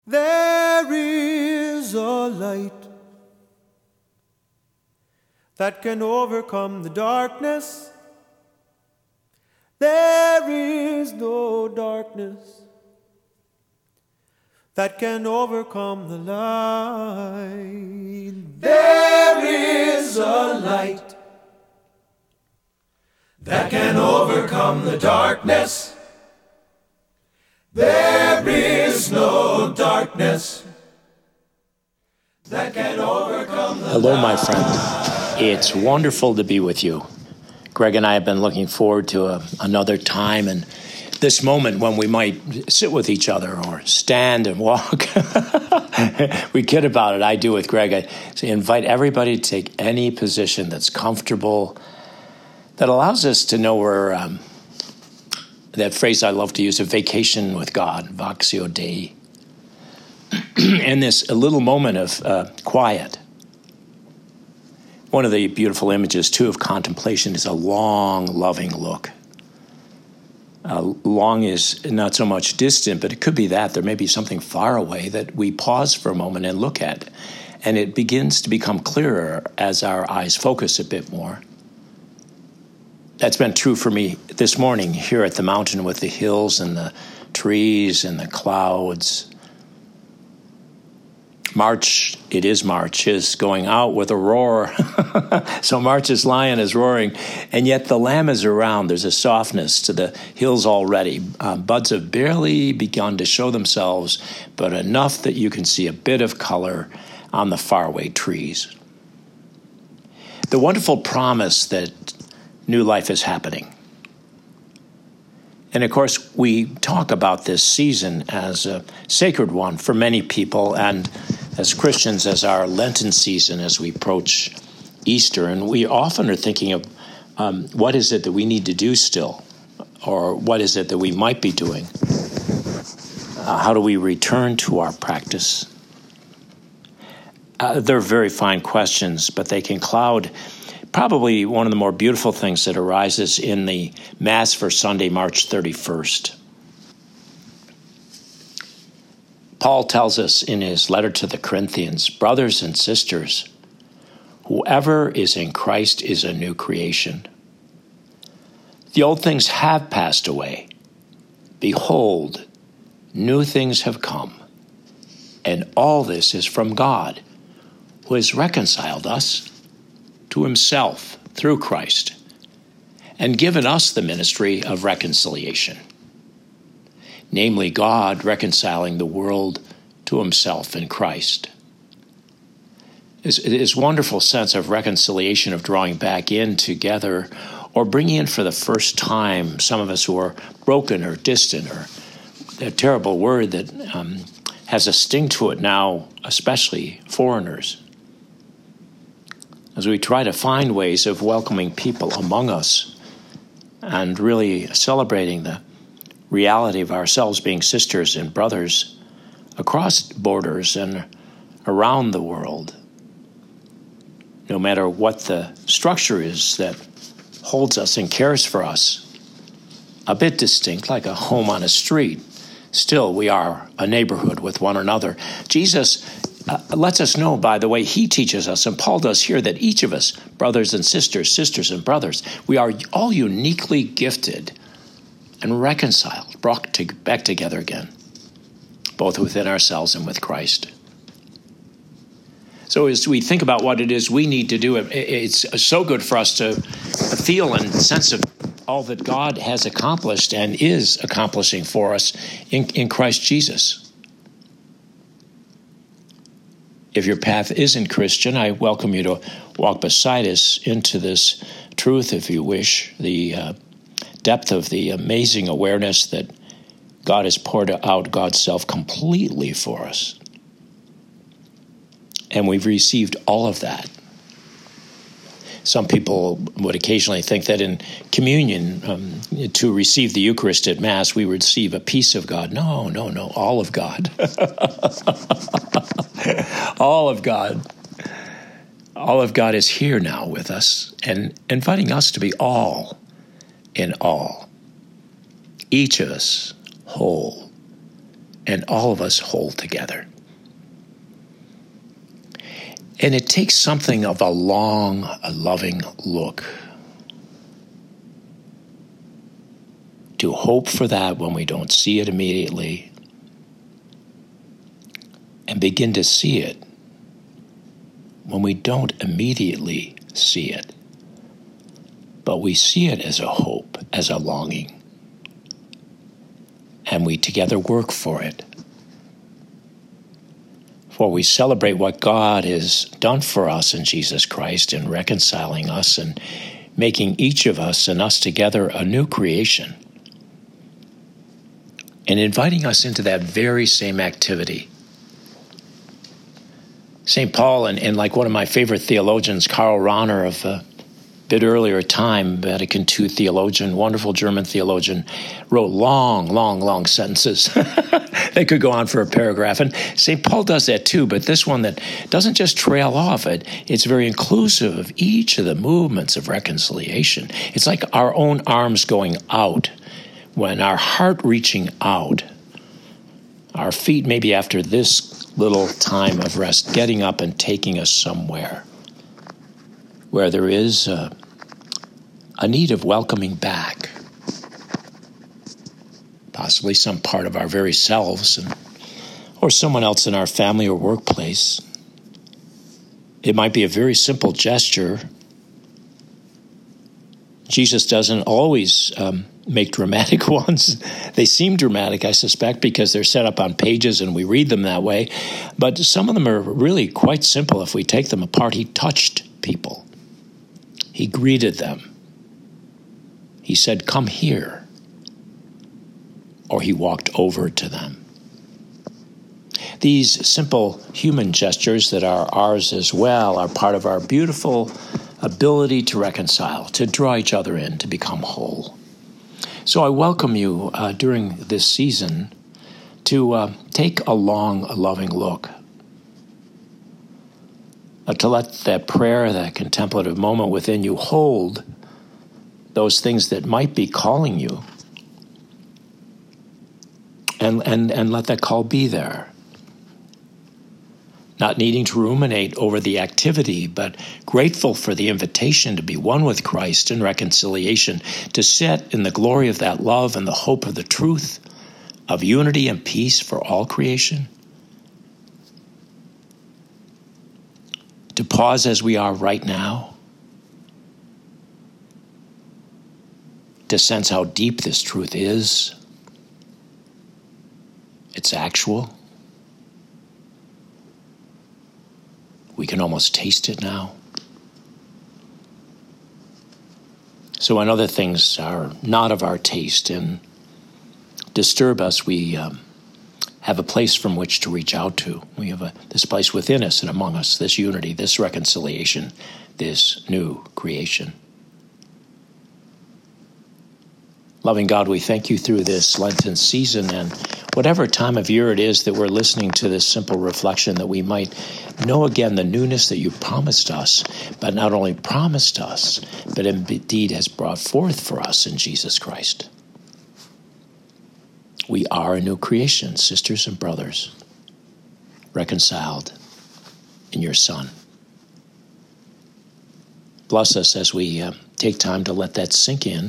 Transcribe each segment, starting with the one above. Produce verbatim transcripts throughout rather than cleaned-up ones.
There is a light that can overcome the darkness. There is no darkness that can overcome the light. There is a light that can overcome the darkness. There is no darkness that can overcome the Hello, my friend. It's wonderful to be with you. Greg and I have been looking forward to a, another time and this moment when we might sit with each other or stand and walk. We kid about it. I do with Greg. I say, invite everybody to take any position that's comfortable, that allows us to know we're, um, that phrase I love to use, a vacation with God, Voxio Dei. And this a little moment of uh, quiet. One of the beautiful images, too, of contemplation is a long, loving look. Uh, long is not so much distant, but it could be that. There may be something far away that we pause for a moment and look at. And it begins to become clearer as our eyes focus a bit more. That's been true for me this morning here at the mountain with the hills and the trees and the clouds. March, it is March, is going out with a roar. So March's lion is roaring, and yet the lamb is around. There's a softness to the hills already. Uh, buds have barely begun to show themselves, but enough that you can see a bit of color on the faraway trees. The wonderful promise that new life is happening. And of course, we talk about this season as a sacred one for many people, and as Christians, as our Lenten season as we approach Easter. And we often are thinking of um, what is it that we need to do still, or what is it that we might be doing? Uh, how do we return to our practice? Uh, they're very fine questions, but they can cloud probably one of the more beautiful things that arises in the Mass for Sunday, March thirty-first. Paul tells us in his letter to the Corinthians, brothers and sisters, whoever is in Christ is a new creation. The old things have passed away. Behold, new things have come. And all this is from God, who has reconciled us to himself through Christ, and given us the ministry of reconciliation. Namely, God reconciling the world to himself in Christ. This, this wonderful sense of reconciliation, of drawing back in together, or bringing in for the first time some of us who are broken or distant, or a terrible word that um, has a sting to it now, especially foreigners. As we try to find ways of welcoming people among us and really celebrating the reality of ourselves being sisters and brothers across borders and around the world, no matter what the structure is that holds us and cares for us, a bit distinct, like a home on a street. Still, we are a neighborhood with one another. Jesus uh, lets us know, by the way, he teaches us, and Paul does here, that each of us, brothers and sisters, sisters and brothers, we are all uniquely gifted and reconciled, brought to, back together again, both within ourselves and with Christ. So as we think about what it is we need to do, it's so good for us to feel and sense of all that God has accomplished and is accomplishing for us in, in Christ Jesus. If your path isn't Christian, I welcome you to walk beside us into this truth, if you wish, the uh, depth of the amazing awareness that God has poured out God's self completely for us. And we've received all of that. Some people would occasionally think that in communion, um, to receive the Eucharist at Mass, we receive a piece of God. No, no, no, all of God. All of God. All of God is here now with us and inviting us to be all in all. Each of us whole, and all of us whole together. And it takes something of a long, a loving look to hope for that when we don't see it immediately, and begin to see it when we don't immediately see it. But we see it as a hope, as a longing, and we together work for it. For we celebrate what God has done for us in Jesus Christ in reconciling us and making each of us and us together a new creation, and inviting us into that very same activity. Saint Paul, and, and like one of my favorite theologians, Karl Rahner, of a bit earlier time, Vatican two theologian, wonderful German theologian, wrote long, long, long sentences. They could go on for a paragraph. And Saint Paul does that too, but this one that doesn't just trail off it, it's very inclusive of each of the movements of reconciliation. It's like our own arms going out, when our heart reaching out, our feet maybe after this little time of rest, getting up and taking us somewhere where there is a, a need of welcoming back, possibly some part of our very selves, and, or someone else in our family or workplace. It might be a very simple gesture. Jesus doesn't always um, make dramatic ones. They seem dramatic, I suspect, because they're set up on pages and we read them that way. But some of them are really quite simple if we take them apart. He touched people. He greeted them. He said, "Come here." Or he walked over to them. These simple human gestures that are ours as well are part of our beautiful ability to reconcile, to draw each other in, to become whole. So I welcome you uh, during this season to uh, take a long, loving look, uh, to let that prayer, that contemplative moment within you hold those things that might be calling you, and, and, and let that call be there. Not needing to ruminate over the activity, but grateful for the invitation to be one with Christ in reconciliation, to sit in the glory of that love and the hope of the truth of unity and peace for all creation. To pause as we are right now, to sense how deep this truth is. It's actual. We can almost taste it now. So when other things are not of our taste and disturb us, we um, have a place from which to reach out to. We have a, this place within us and among us, this unity, this reconciliation, this new creation. Loving God, we thank you through this Lenten season, and whatever time of year it is that we're listening to this simple reflection, that we might know again the newness that you promised us, but not only promised us, but indeed has brought forth for us in Jesus Christ. We are a new creation, sisters and brothers, reconciled in your Son. Bless us as we uh, take time to let that sink in,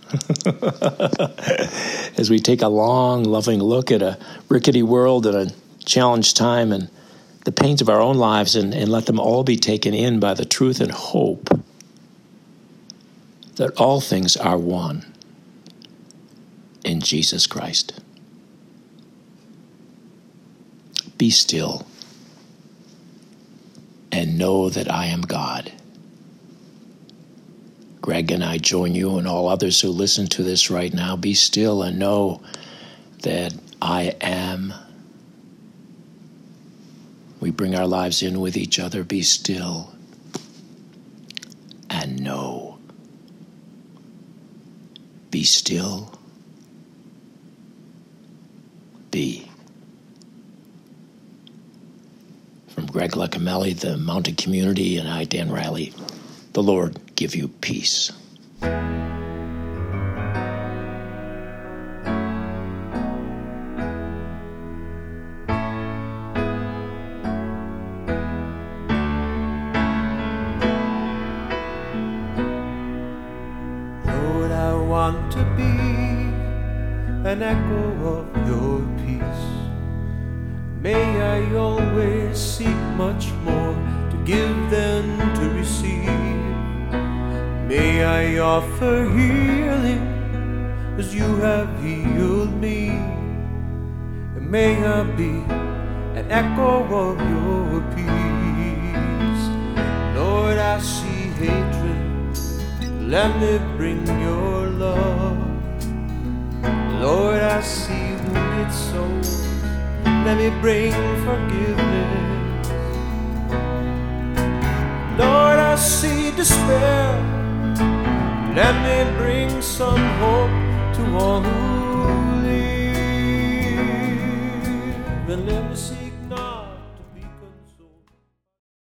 as we take a long, loving look at a rickety world and a challenged time and the pains of our own lives, and, and let them all be taken in by the truth and hope that all things are one in Jesus Christ. Be still and know that I am God. Greg and I join you and all others who listen to this right now. Be still and know that I am. We bring our lives in with each other. Be still and know. Be still. Be. From Greg Lecamelli, the Mountain Community, and I, Dan Riley, the Lord give you peace. to be an echo of your peace. May I always seek much more to give than to receive. May I offer healing as you have healed me. And may I be an echo of your peace. Lord, I see hatred, let me bring your love. Lord, I see wounded souls, let me bring forgiveness. Lord, I see despair, let me bring some hope to all who live. And let me see